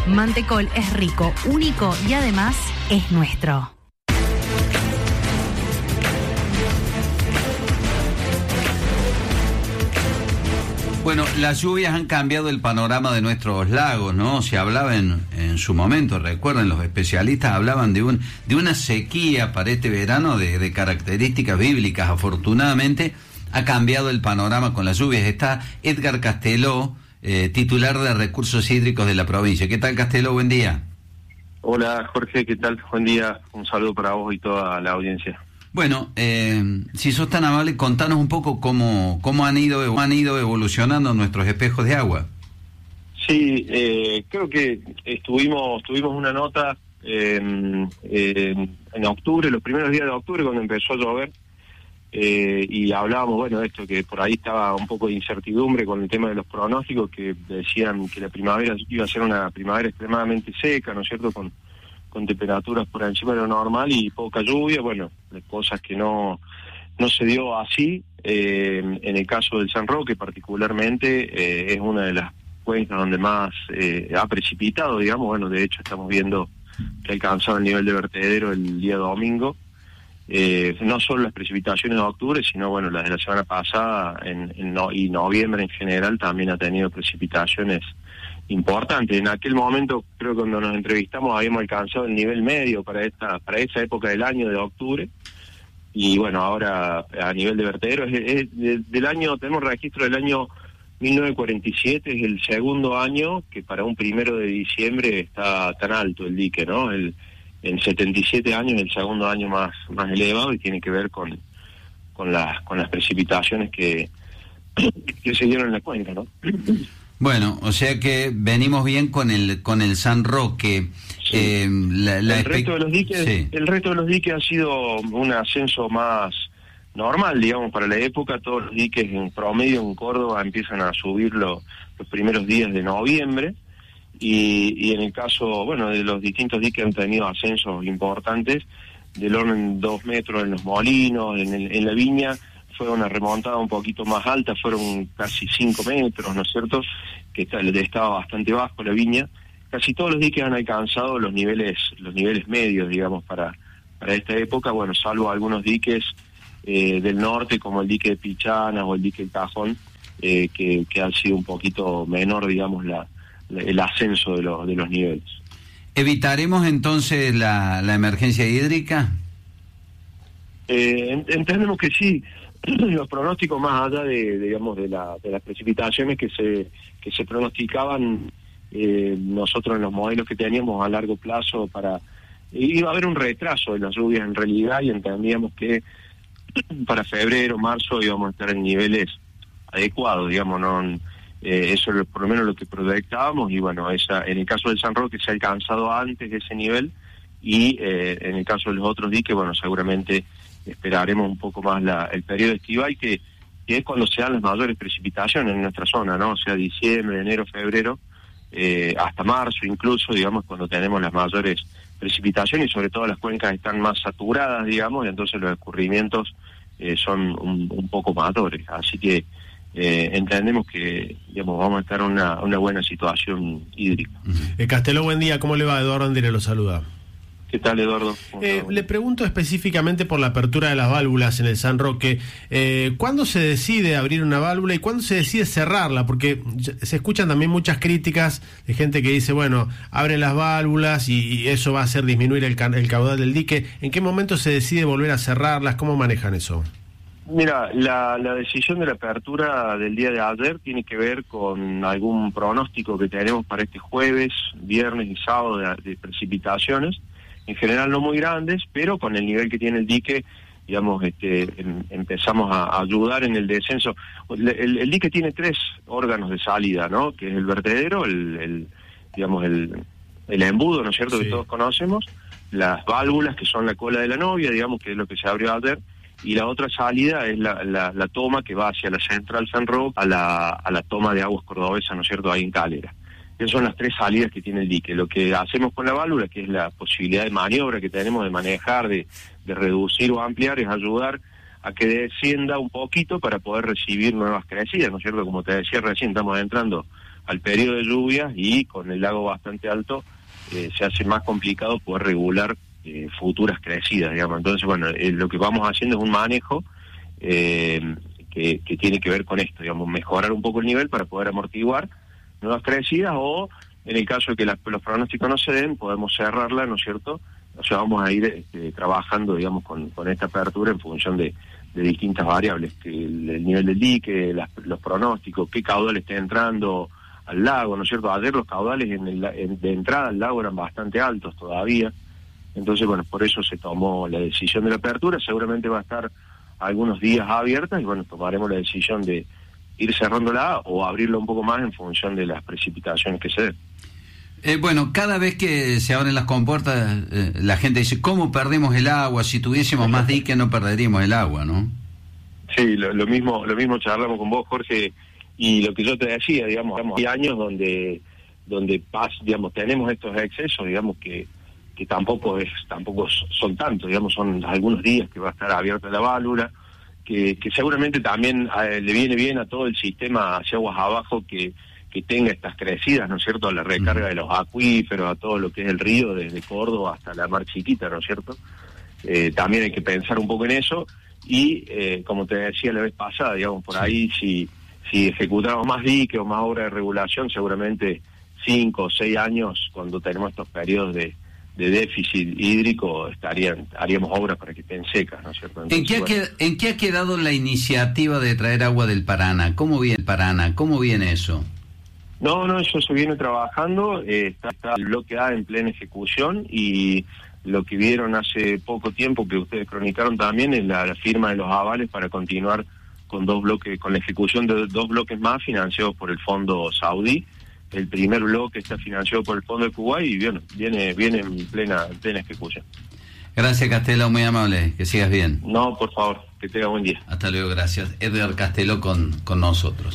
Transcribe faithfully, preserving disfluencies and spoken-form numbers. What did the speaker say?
Mantecol es rico, único y además es nuestro. Bueno, las lluvias han cambiado el panorama de nuestros lagos, ¿no? Se hablaba en, en su momento, recuerden, los especialistas hablaban de un de una sequía para este verano de, de características bíblicas. Afortunadamente ha cambiado el panorama con las lluvias. Está Edgar Casteló, eh, titular de Recursos Hídricos de la provincia. ¿Qué tal, Casteló? Buen día. Hola, Jorge, ¿qué tal? Buen día. Un saludo para vos y toda la audiencia. Bueno, eh, si sos tan amable, contanos un poco cómo cómo han ido han ido evolucionando nuestros espejos de agua. Sí, eh, creo que estuvimos tuvimos una nota eh, eh, en octubre, los primeros días de octubre, cuando empezó a llover, eh, y hablábamos, bueno, de esto, que por ahí estaba un poco de incertidumbre con el tema de los pronósticos, que decían que la primavera iba a ser una primavera extremadamente seca, ¿no es cierto?, con con temperaturas por encima de lo normal y poca lluvia, bueno, cosas que no no se dio así. Eh, en el caso del San Roque particularmente, eh, es una de las cuencas donde más eh, ha precipitado, digamos. Bueno, de hecho estamos viendo que ha alcanzado el nivel de vertedero el día domingo. Eh, no solo las precipitaciones de octubre, sino bueno, las de la semana pasada en, en no, y noviembre en general también ha tenido precipitaciones importante. En aquel momento, creo que cuando nos entrevistamos habíamos alcanzado el nivel medio para esta para esa época del año de octubre, y bueno, ahora a nivel de vertedero es, es de, del año, tenemos registro del año mil novecientos cuarenta y siete, es el segundo año que para un primero de diciembre está tan alto el dique, ¿no? El, en setenta y siete años es el segundo año más más elevado, y tiene que ver con con las con las precipitaciones que que se dieron en la cuenca, ¿no? Bueno, o sea que venimos bien con el con el San Roque. Sí. Eh, la, la el resto de los diques, sí. el resto de los diques ha sido un ascenso más normal, digamos, para la época. Todos los diques en promedio en Córdoba empiezan a subir lo, los primeros días de noviembre, y, y en el caso, bueno, de los distintos diques han tenido ascensos importantes, del orden dos metros en los molinos, en, el, en la viña fue una remontada un poquito más alta, fueron casi cinco metros, ¿no es cierto?, que está, estaba bastante bajo la viña. Casi todos los diques han alcanzado los niveles los niveles medios, digamos, para para esta época, bueno, salvo algunos diques eh, del norte, como el dique de Pichanas o el dique del Cajón, eh, que, que han sido un poquito menor, digamos, la, la el ascenso de, lo, de los niveles. ¿Evitaremos entonces la, la emergencia hídrica? Eh, entendemos que sí. Los pronósticos, más allá de, digamos, de, la, de las precipitaciones que se que se pronosticaban, eh, nosotros en los modelos que teníamos a largo plazo, para iba a haber un retraso de las lluvias en realidad, y entendíamos que para febrero, marzo íbamos a estar en niveles adecuados, digamos, no eh, eso es por lo menos lo que proyectábamos. Y bueno, esa en el caso del San Roque se ha alcanzado antes de ese nivel, y eh, en el caso de los otros diques, bueno, seguramente esperaremos un poco más la, el periodo estival, que, que es cuando se dan las mayores precipitaciones en nuestra zona, ¿no? O sea, diciembre, enero, febrero, eh, hasta marzo incluso, digamos, cuando tenemos las mayores precipitaciones, y sobre todo las cuencas están más saturadas, digamos, y entonces los escurrimientos eh, son un, un poco mayores. Así que eh, entendemos que, digamos, vamos a estar en una, una buena situación hídrica. Eh, Casteló, buen día. ¿Cómo le va? Eduardo Andere lo saluda. ¿Qué tal, Eduardo? Eh, le pregunto específicamente por la apertura de las válvulas en el San Roque. Eh, ¿Cuándo se decide abrir una válvula y cuándo se decide cerrarla? Porque se escuchan también muchas críticas de gente que dice, bueno, abren las válvulas y, y eso va a hacer disminuir el, el caudal del dique. ¿En qué momento se decide volver a cerrarlas? ¿Cómo manejan eso? Mira, la, la decisión de la apertura del día de ayer tiene que ver con algún pronóstico que tenemos para este jueves, viernes y sábado de, de precipitaciones. En general no muy grandes, pero con el nivel que tiene el dique, digamos, este, em, empezamos a, a ayudar en el descenso. El, el, el dique tiene tres órganos de salida, ¿no? Que es el vertedero, el, el digamos, el, el embudo, ¿no es cierto?, sí, que todos conocemos, las válvulas, que son la cola de la novia, digamos, que es lo que se abrió ayer, y la otra salida es la, la, la toma que va hacia la central San Roque, a la, a la toma de aguas cordobesa, ¿no es cierto?, ahí en Calera. Esas son las tres salidas que tiene el dique. Lo que hacemos con la válvula, que es la posibilidad de maniobra que tenemos de manejar, de, de reducir o ampliar, es ayudar a que descienda un poquito para poder recibir nuevas crecidas, ¿no es cierto? Como te decía recién, estamos entrando al periodo de lluvias, y con el lago bastante alto eh, se hace más complicado poder regular eh, futuras crecidas, digamos. Entonces, bueno, eh, lo que vamos haciendo es un manejo eh, que, que tiene que ver con esto, digamos, mejorar un poco el nivel para poder amortiguar nuevas crecidas, o en el caso de que la, los pronósticos no se den, podemos cerrarla, ¿no es cierto? O sea, vamos a ir este, trabajando, digamos, con, con esta apertura en función de, de distintas variables, que el, el nivel del dique, las, los pronósticos, qué caudal esté entrando al lago, ¿no es cierto? Ayer los caudales en el, en, de entrada al lago eran bastante altos todavía, entonces, bueno, por eso se tomó la decisión de la apertura. Seguramente va a estar algunos días abiertas y, bueno, tomaremos la decisión de ir cerrándola o abrirla un poco más en función de las precipitaciones que se den. Eh, bueno, cada vez que se abren las compuertas, eh, la gente dice, ¿cómo perdemos el agua? Si tuviésemos más dique no perderíamos el agua, ¿no? Sí, lo, lo mismo lo mismo charlamos con vos, Jorge, y lo que yo te decía, digamos, hay años donde donde pas, digamos, tenemos estos excesos, digamos, que que tampoco es tampoco son tantos, digamos, son algunos días que va a estar abierta la válvula, que, que seguramente también eh, le viene bien a todo el sistema hacia aguas abajo que que tenga estas crecidas, ¿no es cierto?, a la recarga de los acuíferos, a todo lo que es el río, desde Córdoba hasta la Mar Chiquita, ¿no es cierto? Eh, también hay que pensar un poco en eso, y eh, como te decía la vez pasada, digamos, por ahí si si ejecutamos más dique o más obra de regulación, seguramente cinco o seis años, cuando tenemos estos periodos de, de déficit hídrico, estarían haríamos obras para que estén secas, ¿no es cierto? Entonces, ¿En qué, ha bueno. qued- ¿En qué ha quedado la iniciativa de traer agua del Paraná? ¿Cómo viene el Paraná? ¿Cómo viene eso? No, no, eso se viene trabajando, eh, está, está el bloque A en plena ejecución, y lo que vieron hace poco tiempo, que ustedes cronicaron también, es la, la firma de los avales para continuar con dos bloques, con la ejecución de dos bloques más financiados por el fondo saudí. El primer bloque está financiado por el fondo de Kuwait y bueno, viene, viene en plena, en plena ejecución. Gracias, Castelo, muy amable, que sigas bien. No, por favor, que tenga buen día. Hasta luego, gracias. Edgar Castelo con, con nosotros.